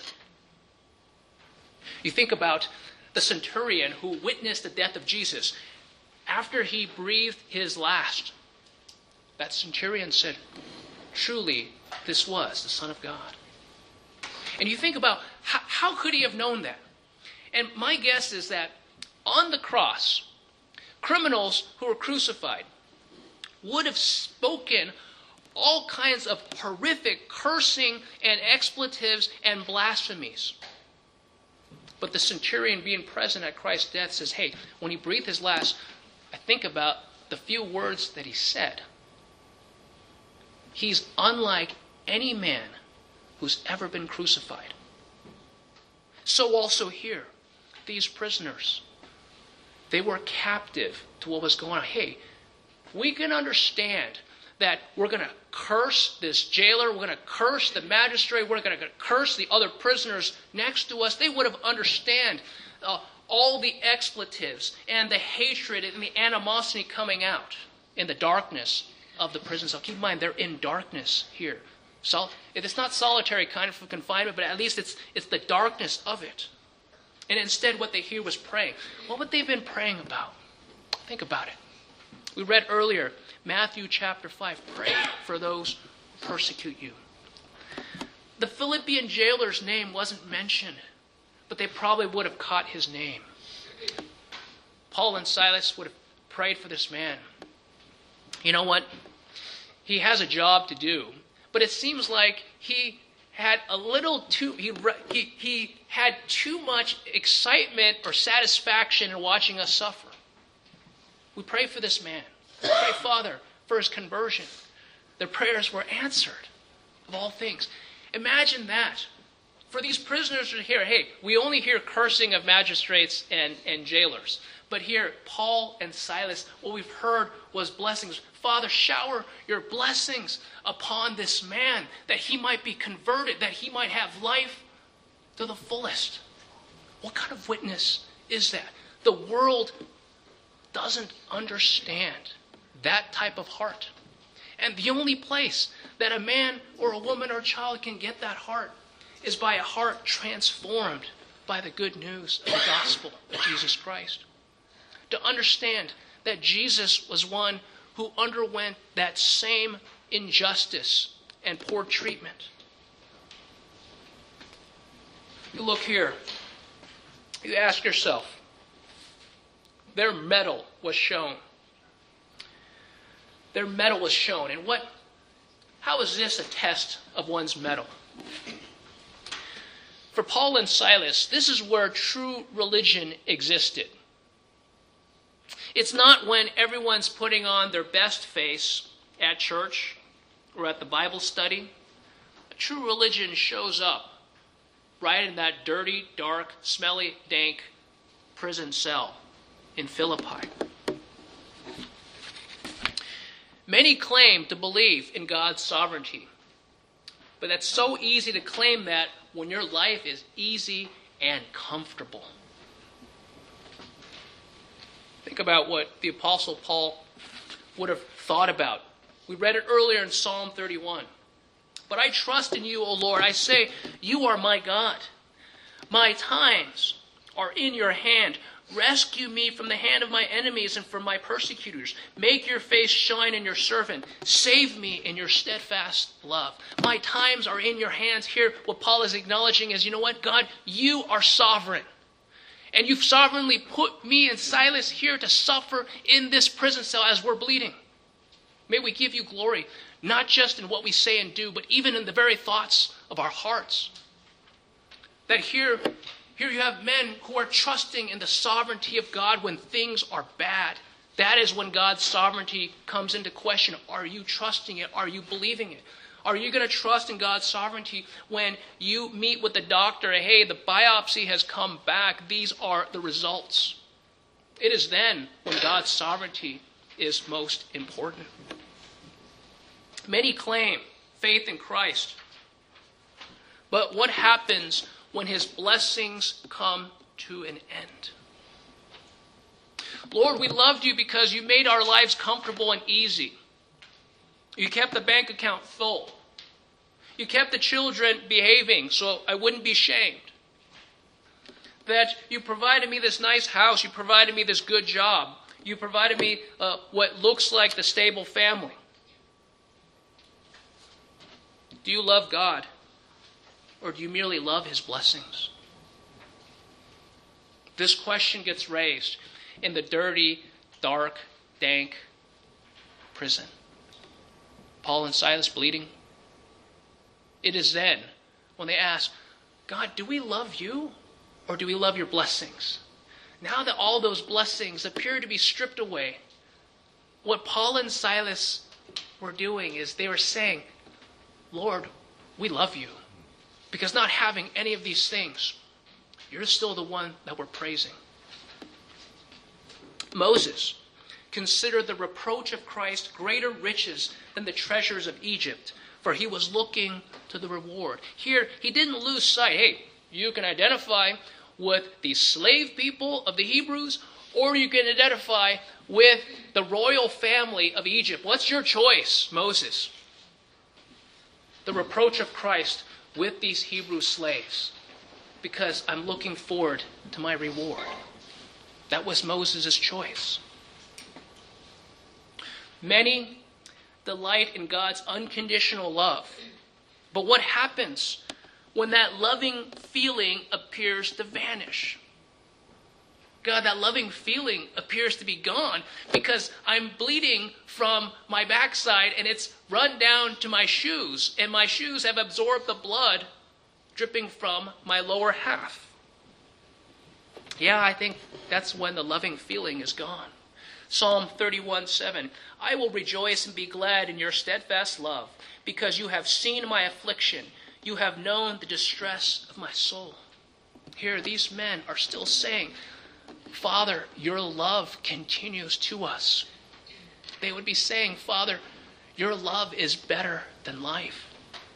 You think about the centurion who witnessed the death of Jesus. After he breathed his last, that centurion said, truly, this was the Son of God. And you think about how, how could he have known that? And my guess is that on the cross, criminals who were crucified would have spoken all kinds of horrific cursing and expletives and blasphemies. But the centurion being present at Christ's death says, hey, when he breathed his last, I think about the few words that he said. He's unlike any man who's ever been crucified. So also here, these prisoners, they were captive to what was going on. Hey, we can understand that we're going to curse this jailer, we're going to curse the magistrate, we're going to curse the other prisoners next to us. They would have understand uh, all the expletives and the hatred and the animosity coming out in the darkness of the prison cell. Keep in mind, they're in darkness here. So it's not solitary kind of confinement, but at least it's it's the darkness of it. And instead what they hear was praying. What would they have been praying about? Think about it. We read earlier, Matthew chapter five, pray for those who persecute you. The Philippian jailer's name wasn't mentioned, but they probably would have caught his name. Paul and Silas would have prayed for this man. You know what? He has a job to do, but it seems like he had a little too, he, he, he had too much excitement or satisfaction in watching us suffer. We pray for this man. We pray, Father, for his conversion. Their prayers were answered, of all things. Imagine that. For these prisoners to hear, hey, we only hear cursing of magistrates and, and jailers. But here, Paul and Silas, what we've heard was blessings. Father, shower your blessings upon this man, that he might be converted, that he might have life to the fullest. What kind of witness is that? The world doesn't understand that type of heart. And the only place that a man or a woman or a child can get that heart is by a heart transformed by the good news of the gospel of Jesus Christ. To understand that Jesus was one who underwent that same injustice and poor treatment. You look here. You ask yourself, their medal was shown. Their medal was shown. And what? How is this a test of one's medal? For Paul and Silas, this is where true religion existed. It's not when everyone's putting on their best face at church or at the Bible study. A true religion shows up right in that dirty, dark, smelly, dank prison cell in Philippi. Many claim to believe in God's sovereignty, but it's so easy to claim that when your life is easy and comfortable. Think about what the Apostle Paul would have thought about. We read it earlier in Psalm thirty-one. But I trust in you, O Lord. I say, you are my God. My times are in your hand. Rescue me from the hand of my enemies and from my persecutors. Make your face shine in your servant. Save me in your steadfast love. My times are in your hands. Here, what Paul is acknowledging is, you know what, God, you are sovereign. And you've sovereignly put me and Silas here to suffer in this prison cell as we're bleeding. May we give you glory, not just in what we say and do, but even in the very thoughts of our hearts. That here, here you have men who are trusting in the sovereignty of God when things are bad. That is when God's sovereignty comes into question. Are you trusting it? Are you believing it? Are you going to trust in God's sovereignty when you meet with the doctor? Hey, the biopsy has come back. These are the results. It is then when God's sovereignty is most important. Many claim faith in Christ. But what happens when his blessings come to an end? Lord, we loved you because you made our lives comfortable and easy. You kept the bank account full. You kept the children behaving so I wouldn't be shamed. That you provided me this nice house. You provided me this good job. You provided me uh, what looks like the stable family. Do you love God? Or do you merely love his blessings? This question gets raised in the dirty, dark, dank prison. Paul and Silas bleeding. It is then when they ask, God, do we love you or do we love your blessings? Now that all those blessings appear to be stripped away, what Paul and Silas were doing is they were saying, Lord, we love you. Because not having any of these things, you're still the one that we're praising. Moses considered the reproach of Christ greater riches than the treasures of Egypt, for he was looking to the reward. Here, he didn't lose sight. Hey, you can identify with the slave people of the Hebrews, or you can identify with the royal family of Egypt. What's your choice, Moses? The reproach of Christ with these Hebrew slaves. because I'm looking forward to my reward. That was Moses' choice. Many delight in God's unconditional love. But what happens when that loving feeling appears to vanish? God, that loving feeling appears to be gone because I'm bleeding from my backside and it's run down to my shoes, and my shoes have absorbed the blood dripping from my lower half. Yeah, I think that's when the loving feeling is gone. Psalm thirty-one seven, I will rejoice and be glad in your steadfast love, because you have seen my affliction. You have known the distress of my soul. Here, these men are still saying, Father, your love continues to us. They would be saying, Father, your love is better than life.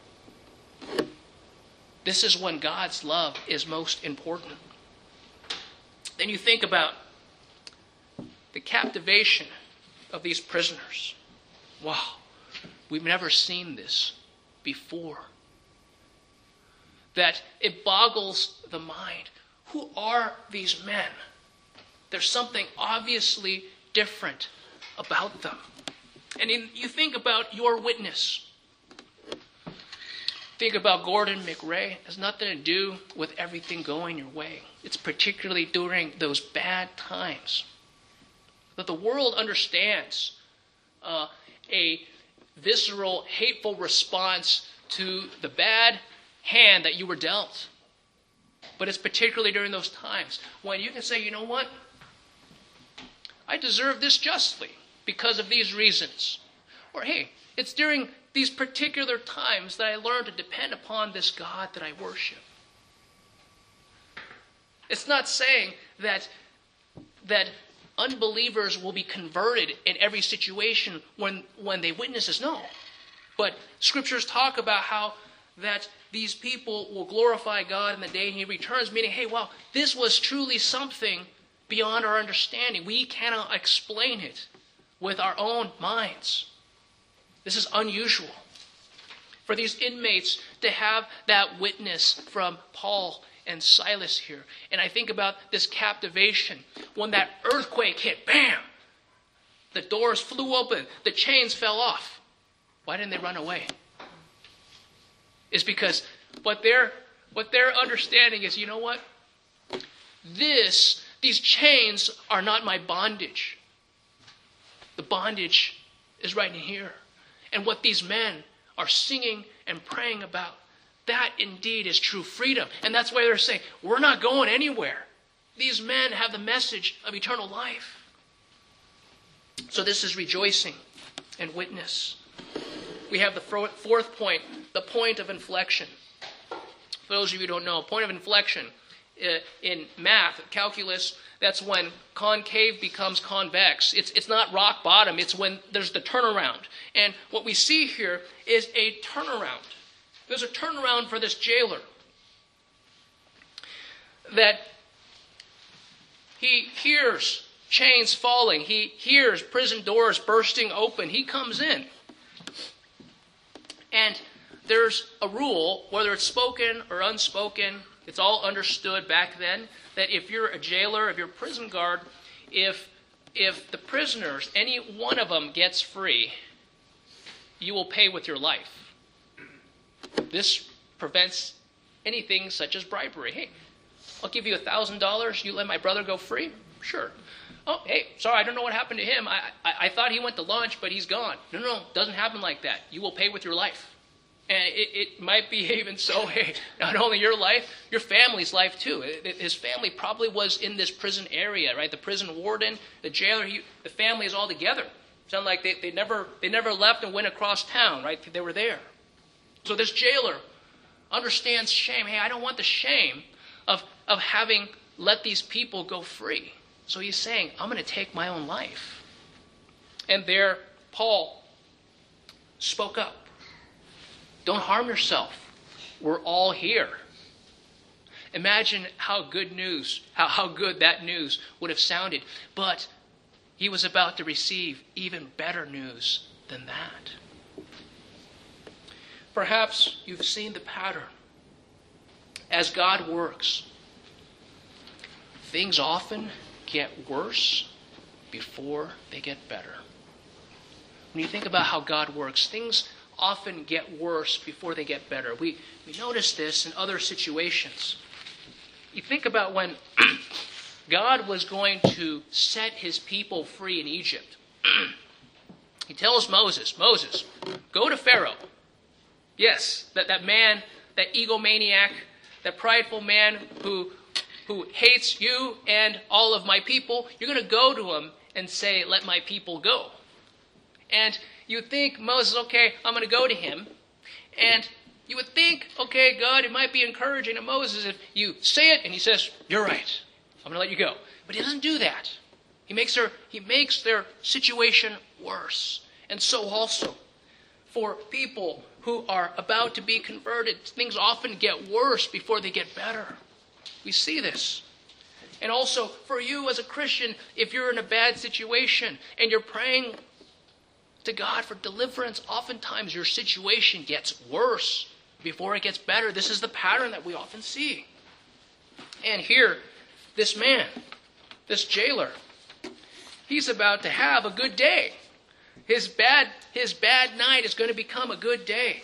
This is when God's love is most important. Then you think about the captivation of these prisoners. Wow, we've never seen this before. That it boggles the mind. Who are these men? There's something obviously different about them. And in, you think about your witness. Think about Gordon McRae. It has nothing to do with everything going your way. It's particularly during those bad times that the world understands uh, a visceral, hateful response to the bad hand that you were dealt. But it's particularly during those times when you can say, you know what? I deserve this justly because of these reasons. Or hey, it's during these particular times that I learned to depend upon this God that I worship. It's not saying that that unbelievers will be converted in every situation when, when they witness this. No. But scriptures talk about how that these people will glorify God in the day he returns, meaning, hey, wow, this was truly something beyond our understanding. We cannot explain it with our own minds. This is unusual for these inmates to have that witness from Paul and Silas here. And I think about this captivation. When that earthquake hit, bam! The doors flew open. The chains fell off. Why didn't they run away? It's because what they're, what they're understanding is, you know what? This, these chains are not my bondage. The bondage is right in here. And what these men are singing and praying about, that indeed is true freedom. And that's why they're saying, we're not going anywhere. These men have the message of eternal life. So this is rejoicing and witness. We have the fourth point, the point of inflection. For those of you who don't know, point of inflection uh, in math, calculus, that's when concave becomes convex. It's, it's not rock bottom. It's when there's the turnaround. And what we see here is a turnaround. There's a turnaround for this jailer. That he hears chains falling. He hears prison doors bursting open. He comes in. And there's a rule, whether it's spoken or unspoken, it's all understood back then, that if you're a jailer, if you're a prison guard, if, if the prisoners, any one of them gets free, you will pay with your life. This prevents anything such as bribery. Hey, I'll give you a thousand dollars, you let my brother go free? Sure. Oh, hey, sorry, I don't know what happened to him. I, I, I thought he went to lunch, but he's gone. No, no, no, doesn't happen like that. You will pay with your life. And it, it might be even so, hey, not only your life, your family's life too. It, it, his family probably was in this prison area, right? The prison warden, the jailer, he, the family is all together. Sound like they, they never they never left and went across town, right? They were there. So this jailer understands shame. Hey, I don't want the shame of, of having let these people go free. So he's saying, I'm going to take my own life. And there, Paul spoke up. Don't harm yourself. We're all here. Imagine how good news, how, how good that news would have sounded. But he was about to receive even better news than that. Perhaps you've seen the pattern. as God works, things often get worse before they get better. When you think about how God works, things often get worse before they get better. We, we notice this in other situations. You think about when God was going to set his people free in Egypt. He tells Moses, Moses, go to Pharaoh. Yes, that, that man, that egomaniac, that prideful man who, who hates you and all of my people, you're going to go to him and say, let my people go. And you think, Moses, okay, I'm going to go to him. And you would think, okay, God, it might be encouraging to Moses if you say it and he says, you're right, I'm going to let you go. But he doesn't do that. He makes their, he makes their situation worse. And so also, for people who are about to be converted, things often get worse before they get better. We see this. And also, for you as a Christian, if you're in a bad situation and you're praying to God for deliverance, oftentimes your situation gets worse before it gets better. This is the pattern that we often see. And here, this man, this jailer, he's about to have a good day. His bad, his bad night is going to become a good day.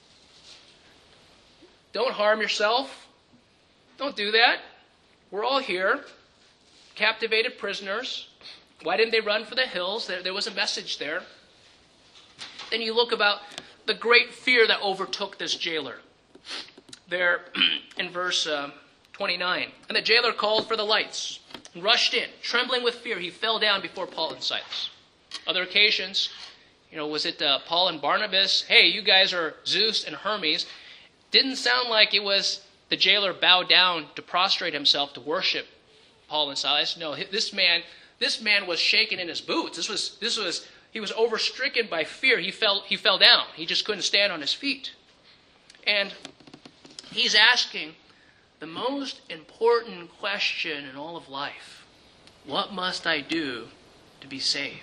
Don't harm yourself. Don't do that. We're all here, captivated prisoners. Why didn't they run for the hills? There, there was a message there. Then you look about the great fear that overtook this jailer. There in verse uh, twenty-nine. And the jailer called for the lights and rushed in. Trembling with fear, he fell down before Paul and Silas. Other occasions, you know, was it uh, Paul and Barnabas? Hey, you guys are Zeus and Hermes. Didn't sound like it was the jailer bowed down to prostrate himself to worship Paul and Silas. No, this man, this man was shaken in his boots. This was, this was, he was overstricken by fear. He fell, he fell down. He just couldn't stand on his feet. And he's asking the most important question in all of life. What must I do to be saved?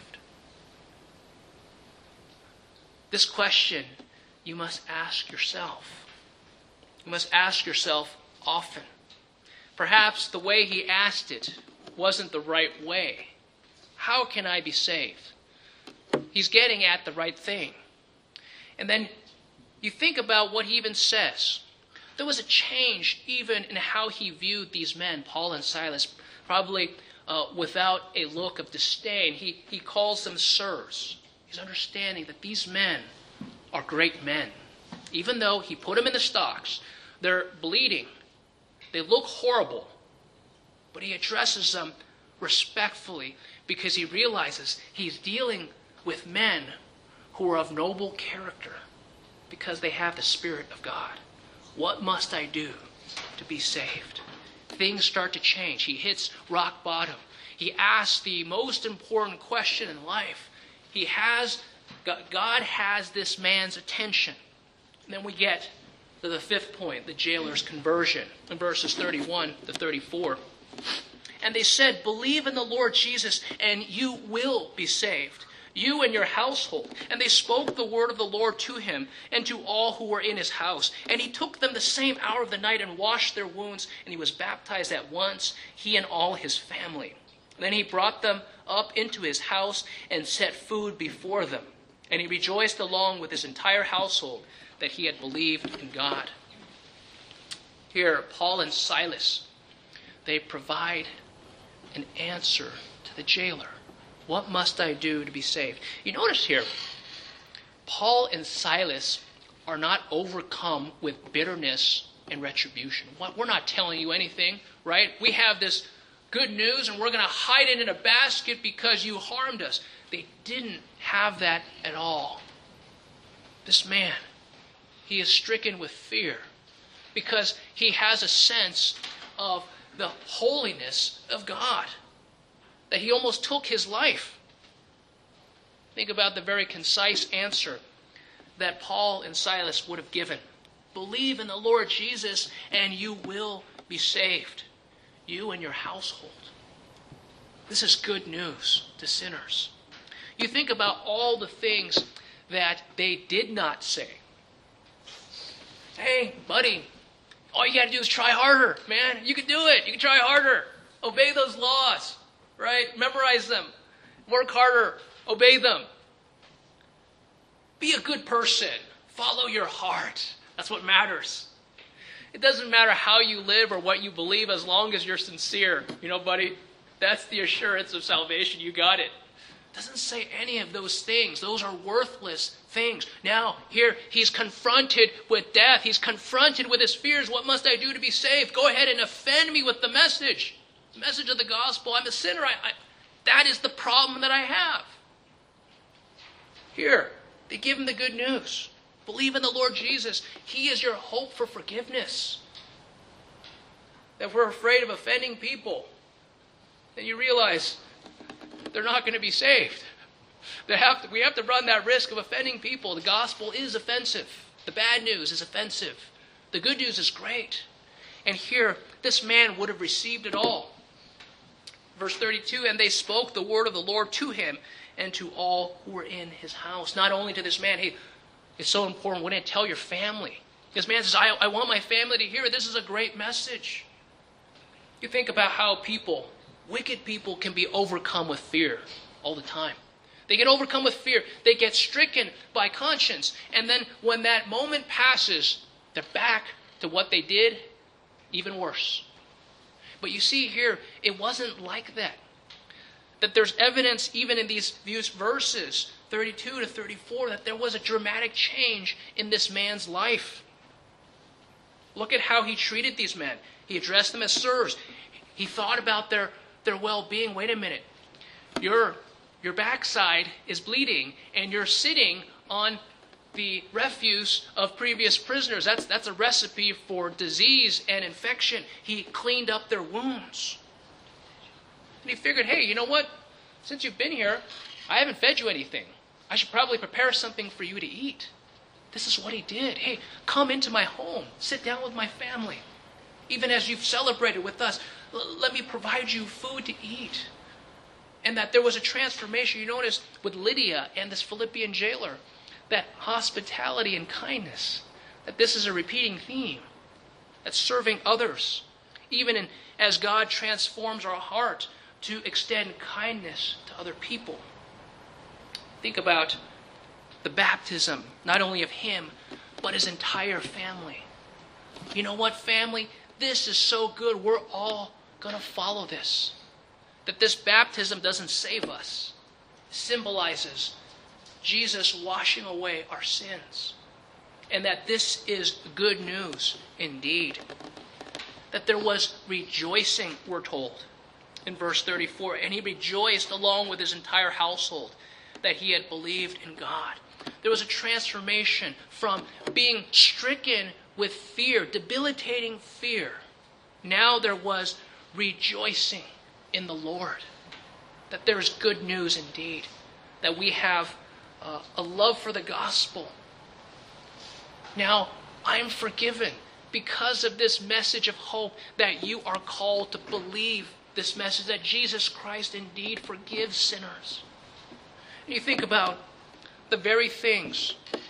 This question you must ask yourself. You must ask yourself often. Perhaps the way he asked it wasn't the right way. How can I be saved? He's getting at the right thing. And then you think about what he even says. There was a change even in how he viewed these men, Paul and Silas, probably uh, without a look of disdain. He, he calls them sirs. He's understanding that these men are great men. Even though he put them in the stocks, they're bleeding. They look horrible. But he addresses them respectfully because he realizes he's dealing with men who are of noble character because they have the Spirit of God. What must I do to be saved? Things start to change. He hits rock bottom. He asks the most important question in life. He has, God has this man's attention. And then we get to the fifth point, the jailer's conversion, in verses thirty-one to thirty-four. And they said, believe in the Lord Jesus, and you will be saved, you and your household. And they spoke the word of the Lord to him and to all who were in his house. And he took them the same hour of the night and washed their wounds, and he was baptized at once, he and all his family. Then he brought them up into his house and set food before them. And he rejoiced along with his entire household that he had believed in God. Here, Paul and Silas, they provide an answer to the jailer. What must I do to be saved? You notice here, Paul and Silas are not overcome with bitterness and retribution. We're not telling you anything, right? We have this good news and we're going to hide it in a basket because you harmed us. They didn't have that at all. This man, he is stricken with fear because he has a sense of the holiness of God, that he almost took his life. Think about the very concise answer that Paul and Silas would have given. Believe in the Lord Jesus and you will be saved, you and your household. This is good news to sinners. You think about all the things that they did not say. Hey, buddy, All you got to do is try harder, man. You can do it. You can try harder. Obey those laws, right? Memorize them. Work harder. Obey them. Be a good person. Follow your heart. That's what matters. It doesn't matter how you live or what you believe as long as you're sincere. You know, buddy, that's the assurance of salvation. You got it. It doesn't say any of those things. Those are worthless things. Now, here, he's confronted with death. He's confronted with his fears. What must I do to be saved? Go ahead and offend me with the message. The message of the gospel. I'm a sinner. I, I, that is the problem that I have. Here, they give him the good news. Believe in the Lord Jesus. He is your hope for forgiveness. If we're afraid of offending people, then you realize they're not going to be saved. They have to, we have to run that risk of offending people. The gospel is offensive. The bad news is offensive. The good news is great. And here, this man would have received it all. Verse thirty-two, and they spoke the word of the Lord to him and to all who were in his house. Not only to this man, hey, it's so important, we didn't tell your family. This man says, I, I want my family to hear it. This is a great message. You think about how people, wicked people, can be overcome with fear all the time. They get overcome with fear. They get stricken by conscience. And then when that moment passes, they're back to what they did, even worse. But you see here, it wasn't like that. That there's evidence even in these verses, thirty-two to thirty-four, that there was a dramatic change in this man's life. Look at how he treated these men. He addressed them as sirs. He thought about their, their well-being. Wait a minute. Your, your backside is bleeding, and you're sitting on the refuse of previous prisoners. That's, that's a recipe for disease and infection. He cleaned up their wounds. And he figured, hey, you know what? Since you've been here, I haven't fed you anything. I should probably prepare something for you to eat. This is what he did. Hey, come into my home. Sit down with my family. Even as you've celebrated with us, l- let me provide you food to eat. And that there was a transformation. You notice with Lydia and this Philippian jailer, that hospitality and kindness, that this is a repeating theme. That's serving others. Even in, as God transforms our heart to extend kindness to other people. Think about the baptism, not only of him, but his entire family. You know what, family? This is so good. We're all going to follow this. That this baptism doesn't save us. It symbolizes Jesus washing away our sins. And that this is good news indeed. That there was rejoicing, we're told, in verse thirty-four. And he rejoiced along with his entire household that he had believed in God. There was a transformation from being stricken with fear, debilitating fear. Now there was rejoicing in the Lord. That there is good news indeed. That we have uh, a love for the gospel. Now, I'm forgiven because of this message of hope, that you are called to believe this message, that Jesus Christ indeed forgives sinners. And you think about the very things,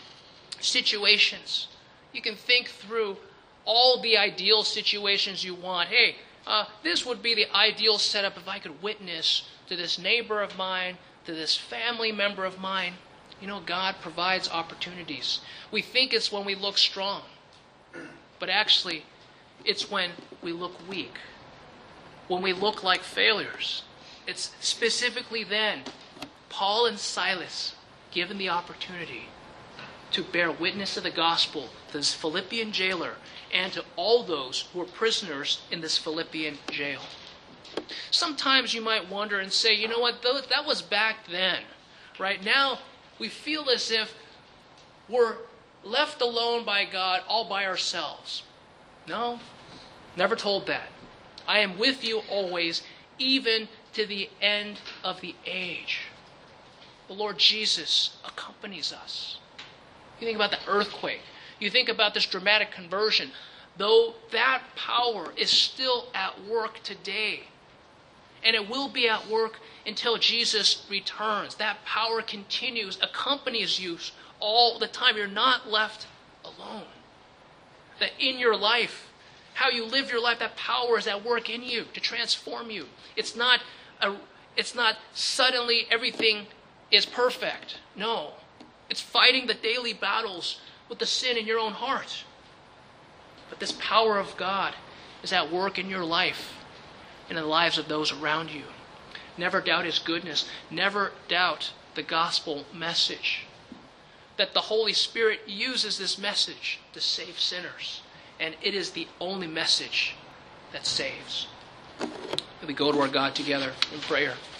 situations. You can think through all the ideal situations you want. Hey, uh, this would be the ideal setup if I could witness to this neighbor of mine, to this family member of mine. You know, God provides opportunities. We think it's when we look strong. But actually, it's when we look weak. When we look like failures. It's specifically then Paul and Silas given the opportunity to bear witness to the gospel to this Philippian jailer and to all those who were prisoners in this Philippian jail. Sometimes you might wonder and say, you know what, that was back then. Right now, we feel as if we're left alone by God all by ourselves. No, never told that. I am with you always, even to the end of the age. The Lord Jesus accompanies us. You think about the earthquake. You think about this dramatic conversion. Though that power is still at work today. And it will be at work until Jesus returns. That power continues, accompanies you all the time. You're not left alone. That in your life, how you live your life, that power is at work in you to transform you. It's not a, it's not suddenly everything is perfect. No. It's fighting the daily battles with the sin in your own heart. But this power of God is at work in your life and in the lives of those around you. Never doubt his goodness. Never doubt the gospel message. That the Holy Spirit uses this message to save sinners. And it is the only message that saves. And we go to our God together in prayer.